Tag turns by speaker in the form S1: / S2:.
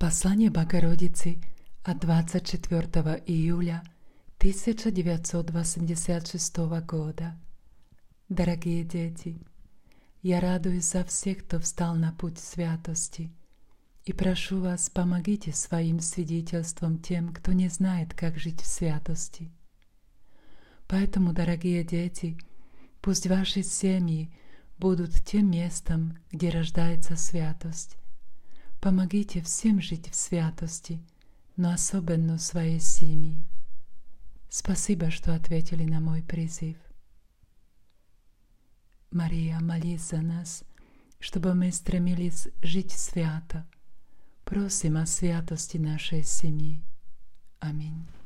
S1: Послание Богородицы от 24 июля 1986 года. Дорогие дети, я радуюсь за всех, кто встал на путь святости, и прошу вас, помогите своим свидетельством тем, кто не знает, как жить в святости. Поэтому, дорогие дети, пусть ваши семьи будут тем местом, где рождается святость. Помогите всем жить в святости, но особенно своей семьи. Спасибо, что ответили на мой призыв. Мария, молись за нас, чтобы мы стремились жить свято. Просим о святости нашей семьи. Аминь.